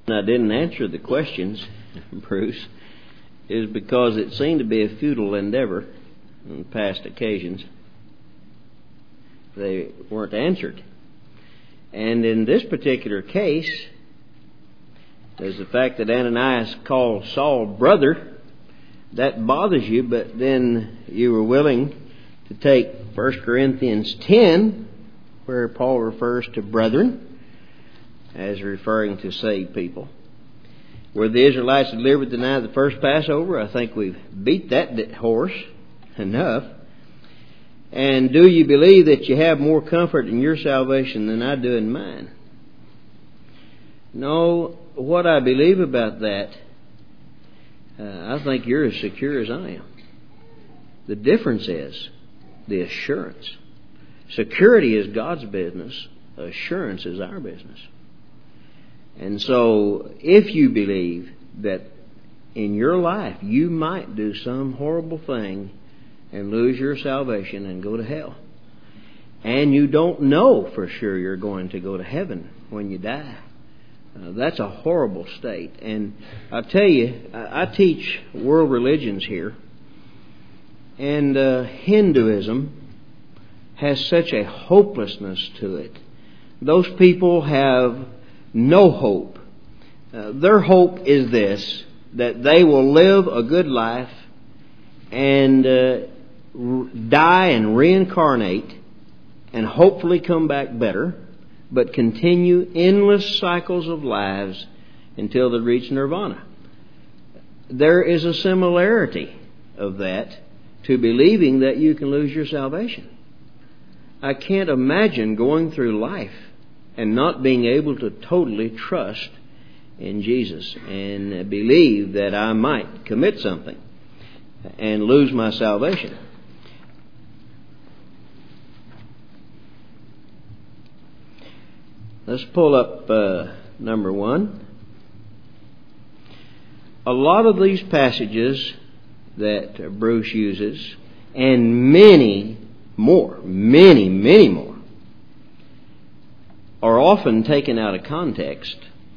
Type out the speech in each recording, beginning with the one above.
I didn't answer the questions, Bruce, is because it seemed to be a futile endeavor on past occasions. They weren't answered. And in this particular case, there's the fact that Ananias called Saul brother. That bothers you, but then you were willing to take 1 Corinthians 10, where Paul refers to brethren as referring to saved people. Where the Israelites delivered the night of the first Passover, I think we've beat that horse enough. And do you believe that you have more comfort in your salvation than I do in mine? No, what I believe about that, I think you're as secure as I am. The difference is the assurance. Security is God's business. Assurance is our business. And so, if you believe that in your life you might do some horrible thing and lose your salvation and go to hell, and you don't know for sure you're going to go to heaven when you die, that's a horrible state. And I tell you, I teach world religions here, and Hinduism has such a hopelessness to it. Those people have no hope. Their hope is this, that they will live a good life and die and reincarnate and hopefully come back better, but continue endless cycles of lives until they reach nirvana. There is a similarity of that to believing that you can lose your salvation. I can't imagine going through life and not being able to totally trust in Jesus and believe that I might commit something and lose my salvation. Let's pull up number 1. A lot of these passages that Bruce uses, and many more, are often taken out of context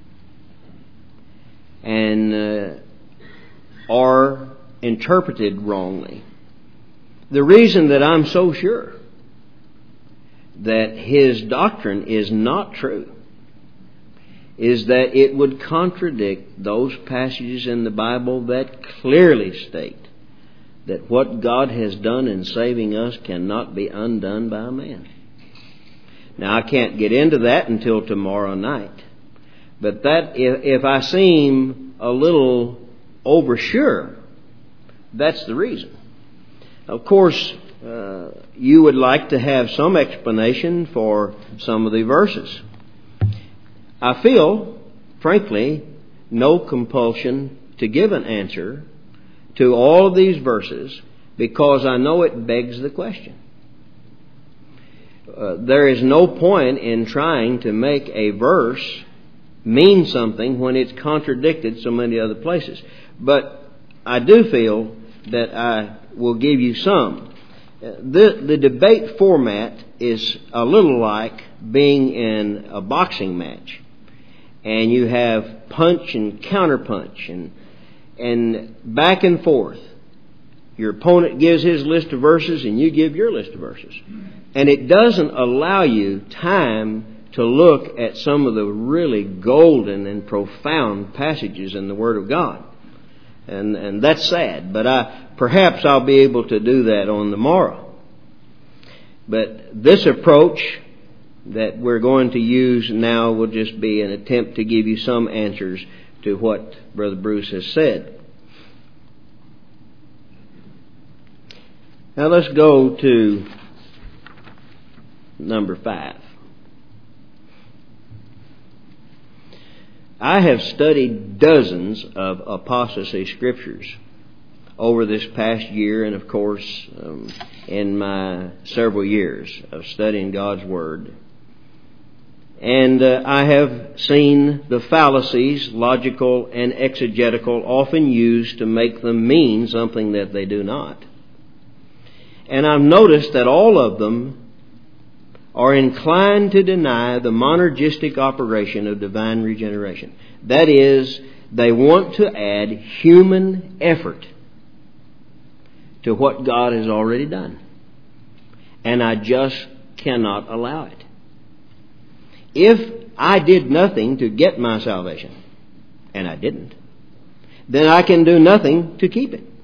and are interpreted wrongly. The reason that I'm so sure that his doctrine is not true is that it would contradict those passages in the Bible that clearly state that what God has done in saving us cannot be undone by a man. Now, I can't get into that until tomorrow night. But that, if I seem a little oversure, that's the reason. Of course, you would like to have some explanation for some of the verses. I feel, frankly, no compulsion to give an answer to all of these verses because I know it begs the question. There is no point in trying to make a verse mean something when it's contradicted so many other places. But I do feel that I will give you some. The debate format is a little like being in a boxing match. And you have punch and counterpunch and back and forth. Your opponent gives his list of verses and you give your list of verses. And it doesn't allow you time to look at some of the really golden and profound passages in the Word of God. And that's sad. But perhaps I'll be able to do that on the morrow. But this approach that we're going to use now will just be an attempt to give you some answers to what Brother Bruce has said. Now let's go to number 5. I have studied dozens of apostasy scriptures over this past year and, of course, in my several years of studying God's Word. And I have seen the fallacies, logical and exegetical, often used to make them mean something that they do not. And I've noticed that all of them are inclined to deny the monergistic operation of divine regeneration. That is, they want to add human effort to what God has already done. And I just cannot allow it. If I did nothing to get my salvation, and I didn't, then I can do nothing to keep it.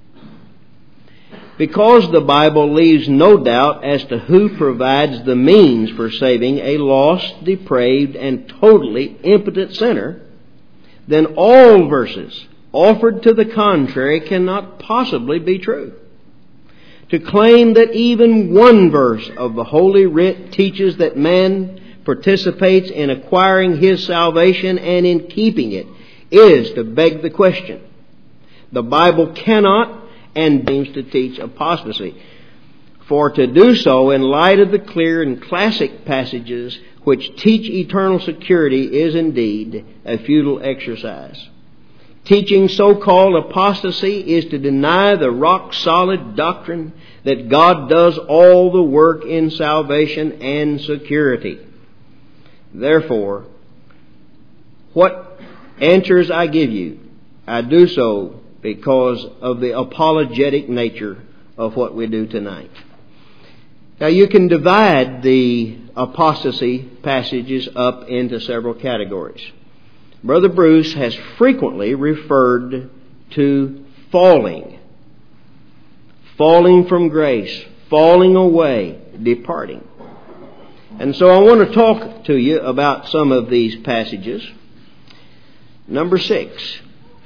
Because the Bible leaves no doubt as to who provides the means for saving a lost, depraved, and totally impotent sinner, then all verses offered to the contrary cannot possibly be true. To claim that even one verse of the Holy Writ teaches that man participates in acquiring his salvation and in keeping it is to beg the question. The Bible cannot and seems to teach apostasy. For to do so in light of the clear and classic passages which teach eternal security is indeed a futile exercise. Teaching so-called apostasy is to deny the rock-solid doctrine that God does all the work in salvation and security. Therefore, what answers I give you, I do so because of the apologetic nature of what we do tonight. Now, you can divide the apostasy passages up into several categories. Brother Bruce has frequently referred to falling from grace, falling away, departing. And so I want to talk to you about some of these passages. Number 6.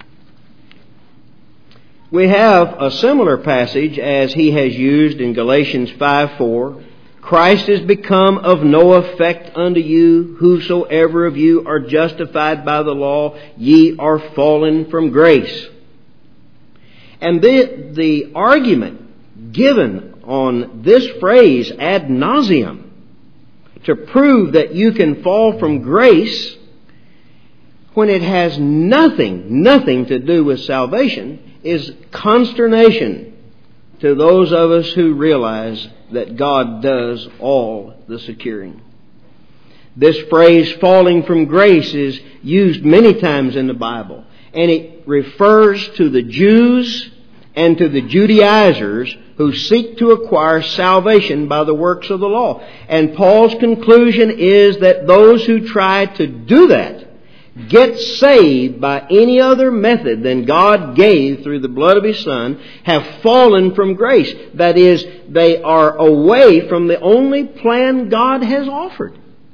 We have a similar passage as he has used in Galatians 5:4. Christ is become of no effect unto you, whosoever of you are justified by the law, ye are fallen from grace. And the argument given on this phrase ad nauseum to prove that you can fall from grace when it has nothing to do with salvation is consternation to those of us who realize that God does all the securing. This phrase, falling from grace, is used many times in the Bible, and it refers to the Jews and to the Judaizers who seek to acquire salvation by the works of the law. And Paul's conclusion is that those who try to do that, get saved by any other method than God gave through the blood of His Son, have fallen from grace. That is, they are away from the only plan God has offered.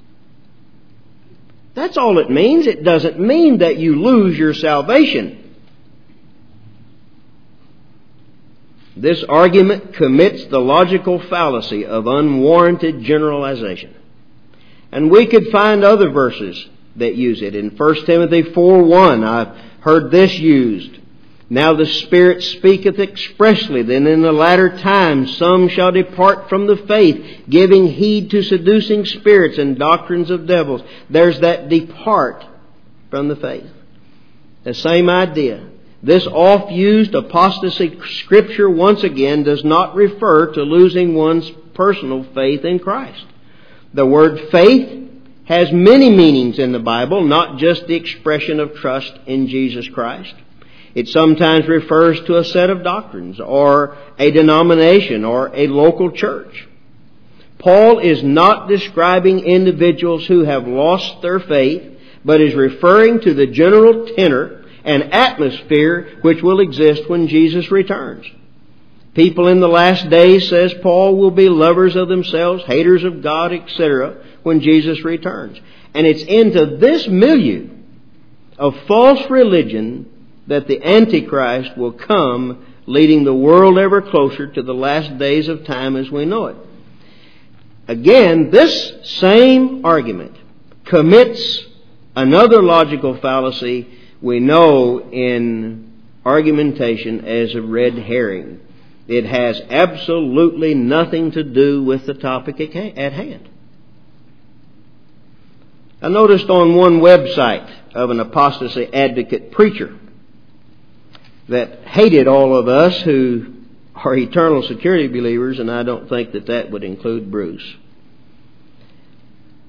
That's all it means. It doesn't mean that you lose your salvation. This argument commits the logical fallacy of unwarranted generalization. And we could find other verses that use it. In 1 Timothy 4:1, I've heard this used. Now the Spirit speaketh expressly, that in the latter times some shall depart from the faith, giving heed to seducing spirits and doctrines of devils. There's that depart from the faith. The same idea. This oft-used apostasy scripture, once again, does not refer to losing one's personal faith in Christ. The word faith has many meanings in the Bible, not just the expression of trust in Jesus Christ. It sometimes refers to a set of doctrines or a denomination or a local church. Paul is not describing individuals who have lost their faith, but is referring to the general tenor and atmosphere which will exist when Jesus returns. People in the last days, says Paul, will be lovers of themselves, haters of God, etc., when Jesus returns. And it's into this milieu of false religion that the Antichrist will come, leading the world ever closer to the last days of time as we know it. Again, this same argument commits another logical fallacy we know in argumentation as a red herring. It has absolutely nothing to do with the topic at hand. I noticed on one website of an apostasy advocate preacher that hated all of us who are eternal security believers, and I don't think that would include Bruce.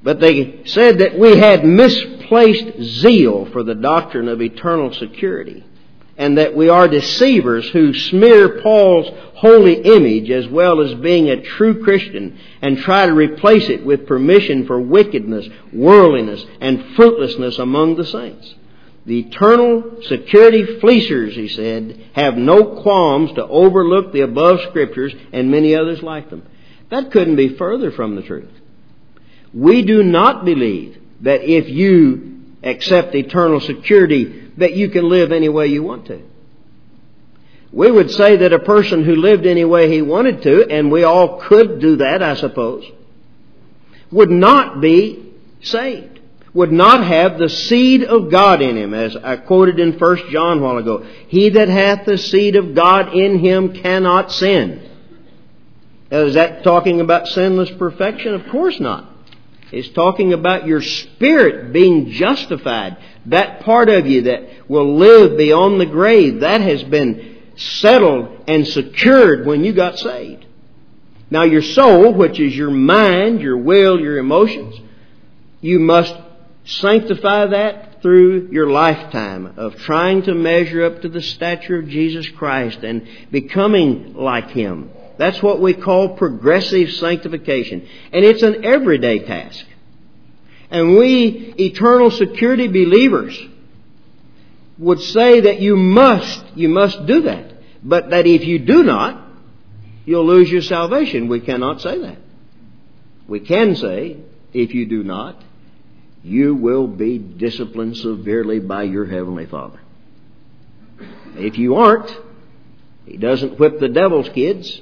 But they said that we had misplaced zeal for the doctrine of eternal security, and that we are deceivers who smear Paul's holy image as well as being a true Christian and try to replace it with permission for wickedness, worldliness, and fruitlessness among the saints. The eternal security fleecers, he said, have no qualms to overlook the above Scriptures and many others like them. That couldn't be further from the truth. We do not believe that if you accept eternal security that you can live any way you want to. We would say that a person who lived any way he wanted to, and we all could do that, I suppose, would not be saved, would not have the seed of God in him, as I quoted in 1 John a while ago. He that hath the seed of God in him cannot sin. Now, is that talking about sinless perfection? Of course not. It's talking about your spirit being justified. That part of you that will live beyond the grave, that has been settled and secured when you got saved. Now your soul, which is your mind, your will, your emotions, you must sanctify that through your lifetime of trying to measure up to the stature of Jesus Christ and becoming like Him. That's what we call progressive sanctification. And it's an everyday task. And we, eternal security believers, would say that you must do that. But that if you do not, you'll lose your salvation. We cannot say that. We can say, if you do not, you will be disciplined severely by your Heavenly Father. If you aren't, He doesn't whip the devil's kids.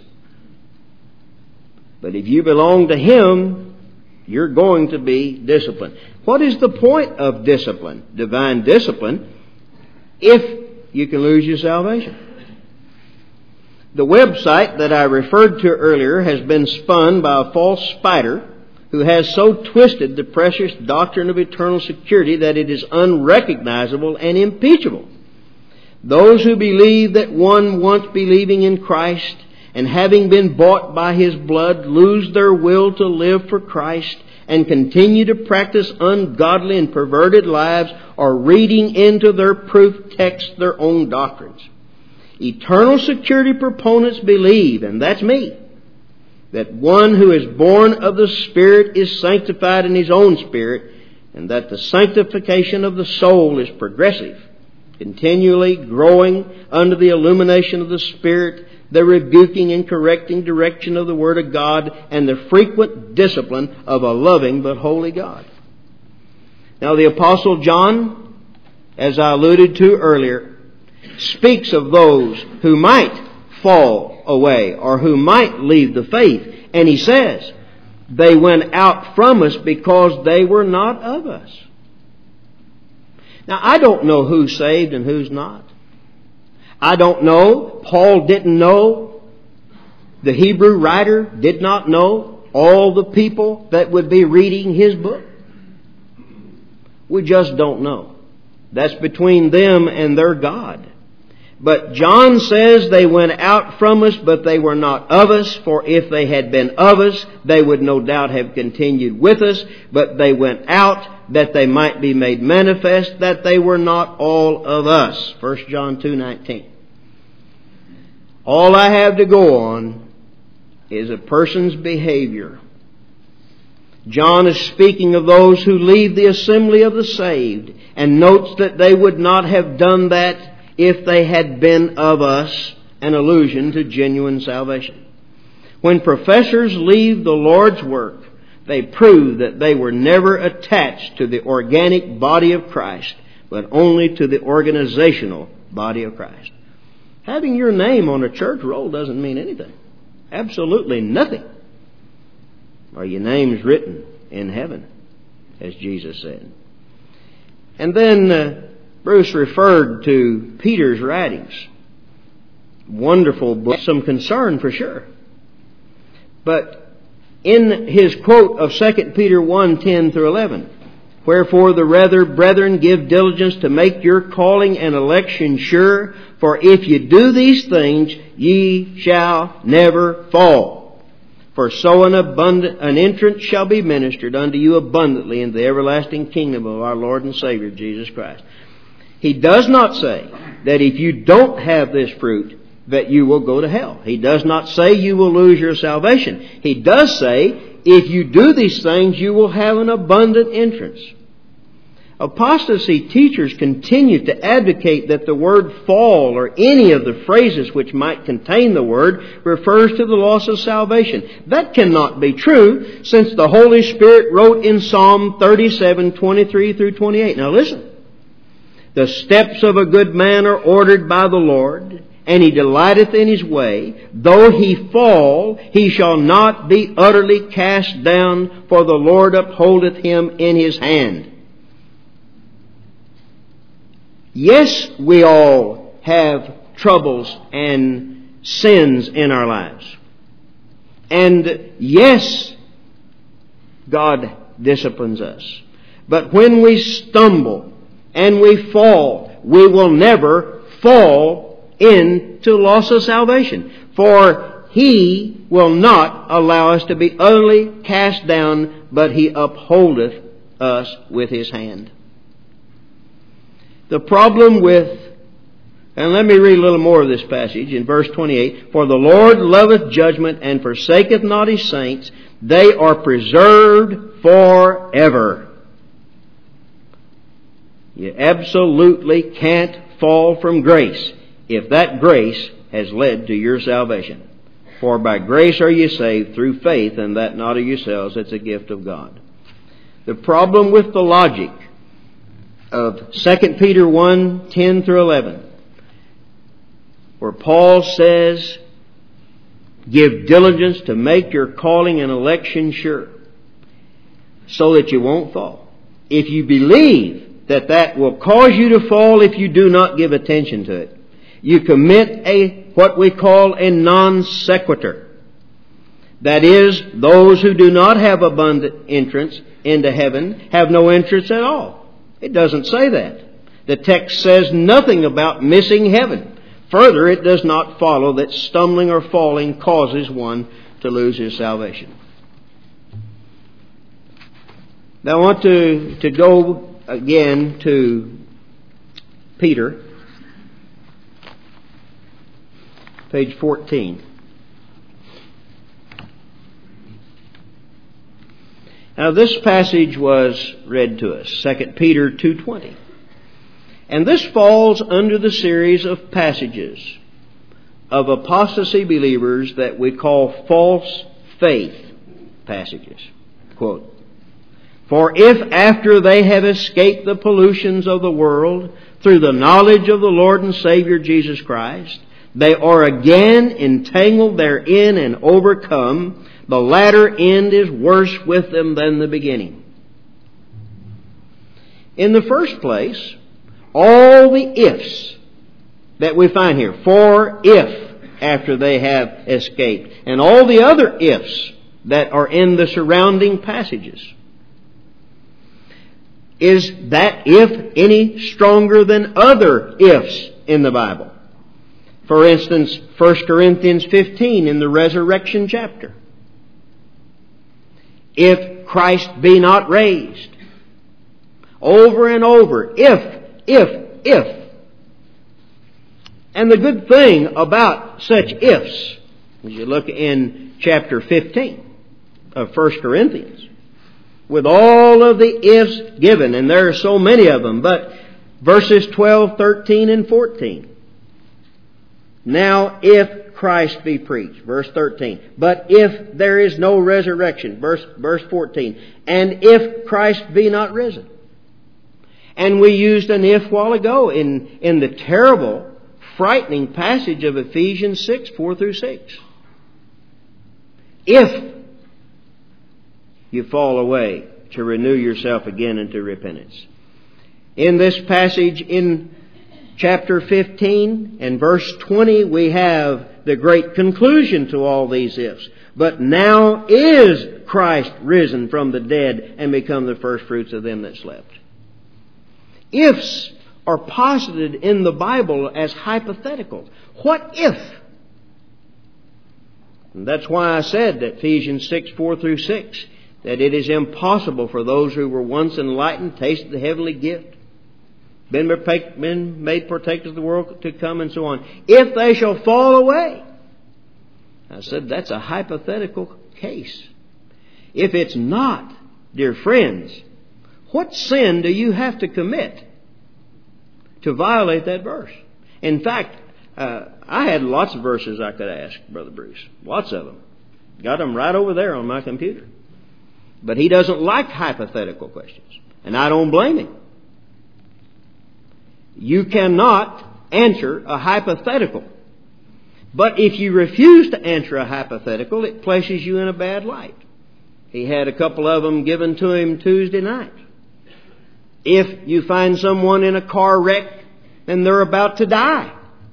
But if you belong to Him, you're going to be disciplined. What is the point of discipline, divine discipline, if you can lose your salvation? The website that I referred to earlier has been spun by a false spider who has so twisted the precious doctrine of eternal security that it is unrecognizable and impeachable. Those who believe that one once believing in Christ and having been bought by His blood lose their will to live for Christ and continue to practice ungodly and perverted lives are reading into their proof text their own doctrines. Eternal security proponents believe, and that's me, that one who is born of the Spirit is sanctified in his own spirit, and that the sanctification of the soul is progressive, continually growing under the illumination of the Spirit, the rebuking and correcting direction of the Word of God, and the frequent discipline of a loving but holy God. Now the Apostle John, as I alluded to earlier, speaks of those who might fall away or who might leave the faith. And he says, they went out from us because they were not of us. Now, I don't know who's saved and who's not. I don't know. Paul didn't know. The Hebrew writer did not know all the people that would be reading his book. We just don't know. That's between them and their God. But John says they went out from us, but they were not of us. For if they had been of us, they would no doubt have continued with us. But they went out that they might be made manifest that they were not all of us. 1 John 2:19. All I have to go on is a person's behavior. John is speaking of those who leave the assembly of the saved and notes that they would not have done that if they had been of us, an allusion to genuine salvation. When professors leave the Lord's work, they prove that they were never attached to the organic body of Christ, but only to the organizational body of Christ. Having your name on a church roll doesn't mean anything. Absolutely nothing. Or your name's written in heaven, as Jesus said. And then Bruce referred to Peter's writings. Wonderful book, some concern for sure. But in his quote of 2 Peter 1:10 through 11, wherefore the rather, brethren, give diligence to make your calling and election sure, for if you do these things, ye shall never fall. For so an entrance shall be ministered unto you abundantly in the everlasting kingdom of our Lord and Savior Jesus Christ. He does not say that if you don't have this fruit, that you will go to hell. He does not say you will lose your salvation. He does say, if you do these things, you will have an abundant entrance. Apostasy teachers continue to advocate that the word fall, or any of the phrases which might contain the word, refers to the loss of salvation. That cannot be true, since the Holy Spirit wrote in Psalm 37:23 through 28. Now listen. The steps of a good man are ordered by the Lord, and he delighteth in his way. Though he fall, he shall not be utterly cast down, for the Lord upholdeth him in his hand. Yes, we all have troubles and sins in our lives. And yes, God disciplines us. But when we stumble and we fall, we will never fall into loss of salvation. For He will not allow us to be utterly cast down, but He upholdeth us with His hand. The problem with, and let me read a little more of this passage in verse 28. For the Lord loveth judgment and forsaketh not His saints. They are preserved forever. You absolutely can't fall from grace if that grace has led to your salvation. For by grace are ye saved through faith, and that not of yourselves, it's a gift of God. The problem with the logic of 2 Peter 1:10 through 11, where Paul says, give diligence to make your calling and election sure, so that you won't fall. If you believe that will cause you to fall if you do not give attention to it, you commit what we call a non sequitur. That is, those who do not have abundant entrance into heaven have no entrance at all. It doesn't say that. The text says nothing about missing heaven. Further, it does not follow that stumbling or falling causes one to lose his salvation. Now I want to go again to Peter, page 14. Now this passage was read to us, 2 Peter 2:20. And this falls under the series of passages of apostasy believers that we call false faith passages. Quote, for if after they have escaped the pollutions of the world through the knowledge of the Lord and Savior Jesus Christ, they are again entangled therein and overcome, the latter end is worse with them than the beginning. In the first place, all the ifs that we find here, for if after they have escaped, and all the other ifs that are in the surrounding passages, is that if any stronger than other ifs in the Bible? For instance, 1 Corinthians 15 in the resurrection chapter. If Christ be not raised. Over and over. If. And the good thing about such ifs, as you look in chapter 15 of 1 Corinthians, with all of the ifs given, and there are so many of them, but verses 12, 13, and 14. Now, if Christ be preached, verse 13. But if there is no resurrection, verse 14. And if Christ be not risen. And we used an if while ago in the terrible, frightening passage of Ephesians 6, 4 through 6. If you fall away, to renew yourself again into repentance. In this passage in chapter 15 and verse 20, we have the great conclusion to all these ifs. But now is Christ risen from the dead and become the first fruits of them that slept. Ifs are posited in the Bible as hypothetical. What if? And that's why I said that Ephesians 6:4-6, that it is impossible for those who were once enlightened, tasted the heavenly gift, been made partakers of the world to come, and so on, if they shall fall away. I said that's a hypothetical case. If it's not, dear friends, what sin do you have to commit to violate that verse? In fact, I had lots of verses I could ask Brother Bruce. Lots of them. Got them right over there on my computer. But he doesn't like hypothetical questions. And I don't blame him. You cannot answer a hypothetical. But if you refuse to answer a hypothetical, it places you in a bad light. He had a couple of them given to him Tuesday night. If you find someone in a car wreck and they're about to die,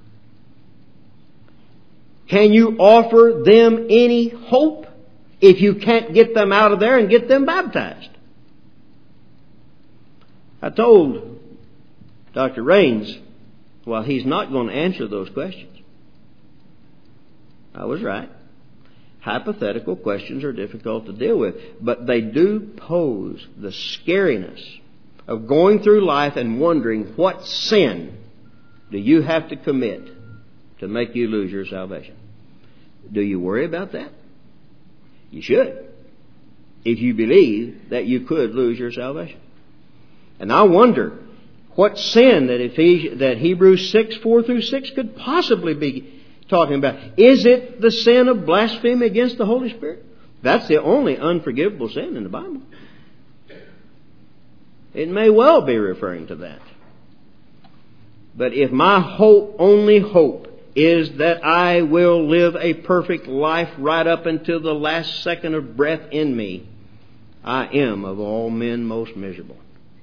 can you offer them any hope if you can't get them out of there and get them baptized? I told Dr. Raines, well, he's not going to answer those questions. I was right. Hypothetical questions are difficult to deal with, but they do pose the scariness of going through life and wondering what sin do you have to commit to make you lose your salvation. Do you worry about that? You should, if you believe that you could lose your salvation. And I wonder what sin that Hebrews 6:4-6 could possibly be talking about. Is it the sin of blasphemy against the Holy Spirit? That's the only unforgivable sin in the Bible. It may well be referring to that. But if my only hope is that I will live a perfect life right up until the last second of breath in me, I am of all men most miserable.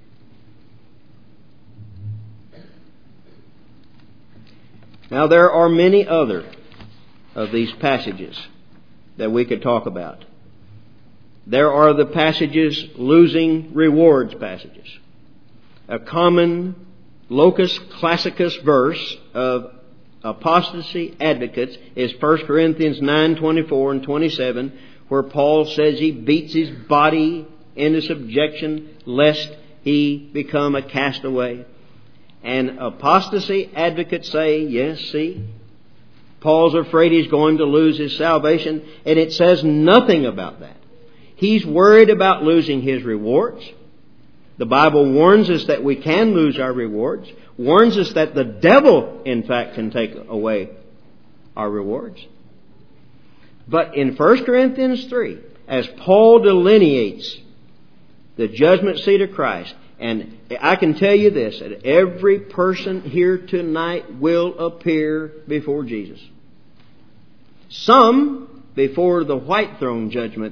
Now there are many other of these passages that we could talk about. There are the passages, losing rewards passages. A common locus classicus verse of apostasy advocates is 1 Corinthians 9:24 and 27, where Paul says he beats his body into subjection lest he become a castaway. And apostasy advocates say, yes, see, Paul's afraid he's going to lose his salvation, and it says nothing about that. He's worried about losing his rewards. The Bible warns us that we can lose our rewards, warns us that the devil, in fact, can take away our rewards. But in 1 Corinthians 3, as Paul delineates the judgment seat of Christ, and I can tell you this, that every person here tonight will appear before Jesus. Some before the white throne judgment,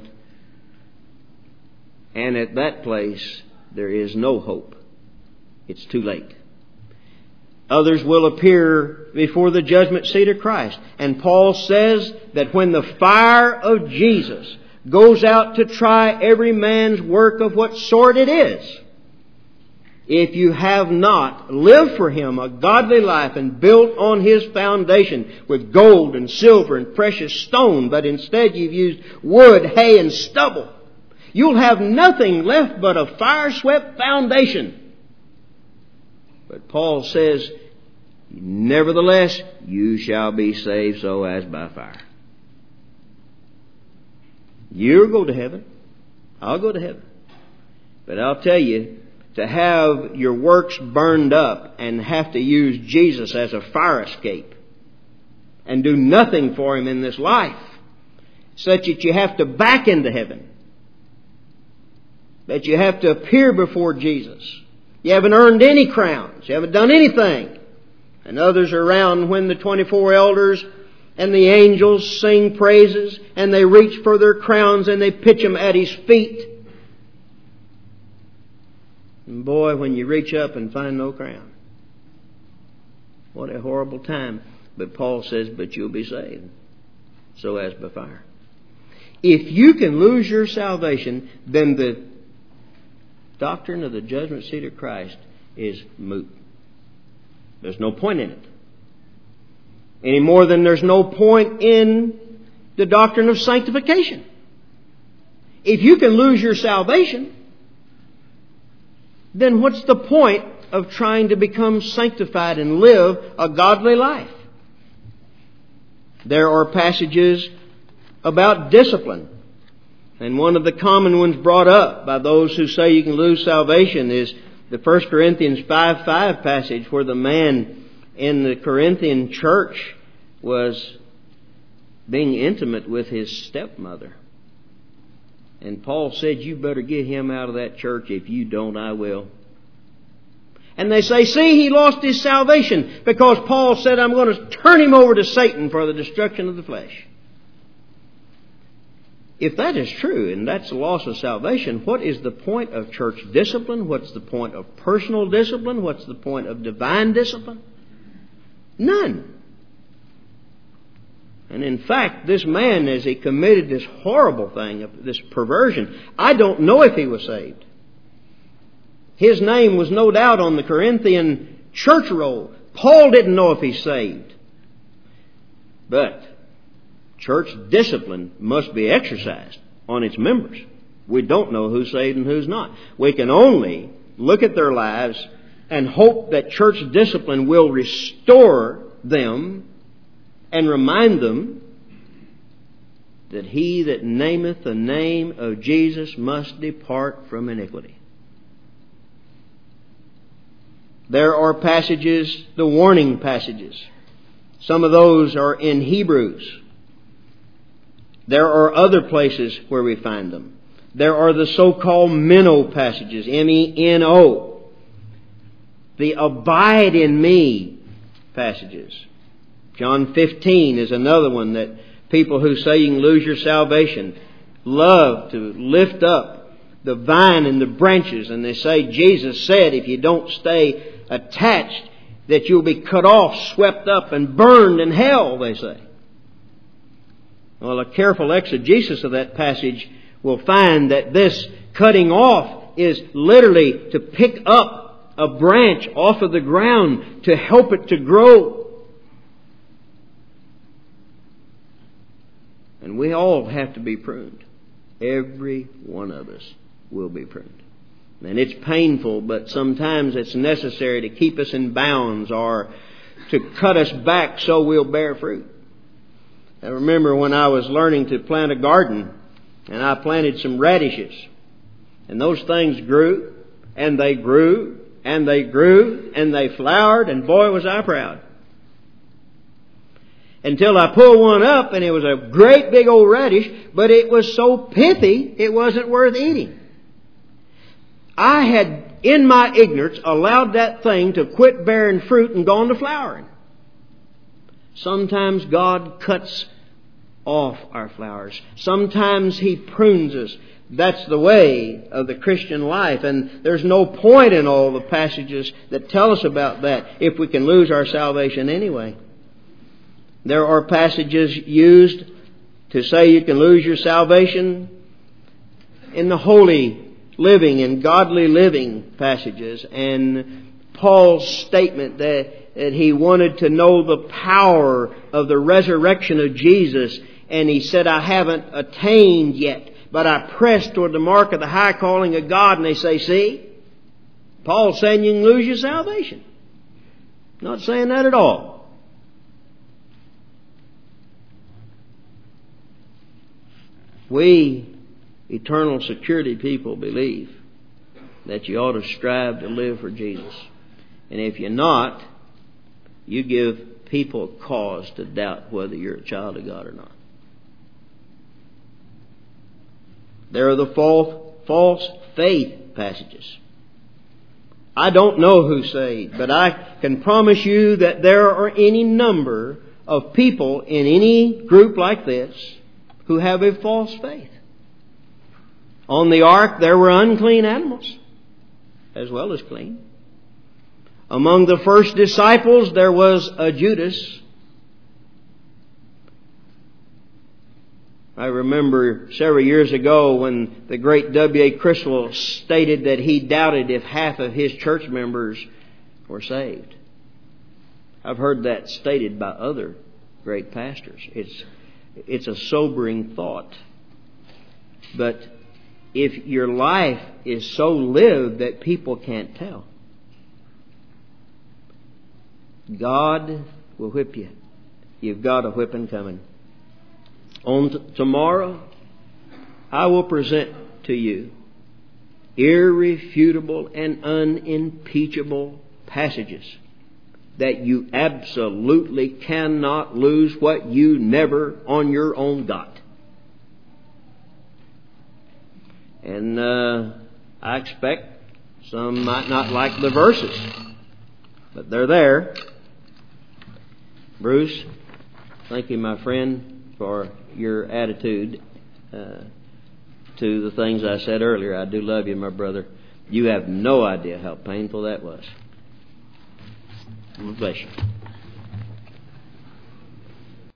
and at that place there is no hope. It's too late. Others will appear before the judgment seat of Christ. And Paul says that when the fire of Jesus goes out to try every man's work of what sort it is, if you have not lived for Him a godly life and built on His foundation with gold and silver and precious stone, but instead you've used wood, hay, and stubble, you'll have nothing left but a fire-swept foundation. But Paul says, nevertheless, you shall be saved so as by fire. You'll go to heaven. I'll go to heaven. But I'll tell you, to have your works burned up and have to use Jesus as a fire escape and do nothing for Him in this life, such that you have to back into heaven, that you have to appear before Jesus. You haven't earned any crowns. You haven't done anything. And others are around when the 24 elders and the angels sing praises and they reach for their crowns and they pitch them at His feet. And boy, when you reach up and find no crown, what a horrible time. But Paul says, but you'll be saved, so as by fire. If you can lose your salvation, then the doctrine of the judgment seat of Christ is moot. There's no point in it. Any more than there's no point in the doctrine of sanctification. If you can lose your salvation, then what's the point of trying to become sanctified and live a godly life? There are passages about discipline. And one of the common ones brought up by those who say you can lose salvation is the 1 Corinthians 5:5 passage, where the man in the Corinthian church was being intimate with his stepmother. And Paul said, you better get him out of that church. If you don't, I will. And they say, see, he lost his salvation because Paul said, I'm going to turn him over to Satan for the destruction of the flesh. If that is true, and that's the loss of salvation, what is the point of church discipline? What's the point of personal discipline? What's the point of divine discipline? None. And in fact, this man, as he committed this horrible thing, this perversion, I don't know if he was saved. His name was no doubt on the Corinthian church roll. Paul didn't know if he's saved. But church discipline must be exercised on its members. We don't know who's saved and who's not. We can only look at their lives and hope that church discipline will restore them and remind them that he that nameth the name of Jesus must depart from iniquity. There are passages, the warning passages. Some of those are in Hebrews. There are other places where we find them. There are the so-called Meno passages, M-E-N-O. The abide in me passages. John 15 is another one that people who say you can lose your salvation love to lift up the vine and the branches, and they say Jesus said if you don't stay attached that you'll be cut off, swept up and burned in hell, they say. Well, a careful exegesis of that passage will find that this cutting off is literally to pick up a branch off of the ground to help it to grow. And we all have to be pruned. Every one of us will be pruned. And it's painful, but sometimes it's necessary to keep us in bounds or to cut us back so we'll bear fruit. I remember when I was learning to plant a garden, and I planted some radishes. And those things grew, and they grew, and they grew, and they flowered, and boy was I proud. Until I pulled one up, and it was a great big old radish, but it was so pithy, it wasn't worth eating. I had, in my ignorance, allowed that thing to quit bearing fruit and gone to flowering. Sometimes God cuts off our flowers. Sometimes He prunes us. That's the way of the Christian life. And there's no point in all the passages that tell us about that if we can lose our salvation anyway. There are passages used to say you can lose your salvation in the holy living and godly living passages. And Paul's statement that he wanted to know the power of the resurrection of Jesus. And he said, I haven't attained yet, but I press toward the mark of the high calling of God. And they say, see, Paul's saying you can lose your salvation. Not saying that at all. We, eternal security people, believe that you ought to strive to live for Jesus. And if you're not, you give people cause to doubt whether you're a child of God or not. There are the false faith passages. I don't know who's saved, but I can promise you that there are any number of people in any group like this who have a false faith. On the ark there were unclean animals as well as clean. Among the first disciples there was a Judas. I remember several years ago when the great W.A. Criswell stated that he doubted if half of his church members were saved. I've heard that stated by other great pastors. It's It's a sobering thought. But if your life is so lived that people can't tell, God will whip you. You've got a whipping coming. On tomorrow, I will present to you irrefutable and unimpeachable passages that you absolutely cannot lose, what you never on your own got. And I expect some might not like the verses, but they're there. Bruce, thank you, my friend, for your attitude to the things I said earlier. I do love you, my brother. You have no idea how painful that was. God bless you.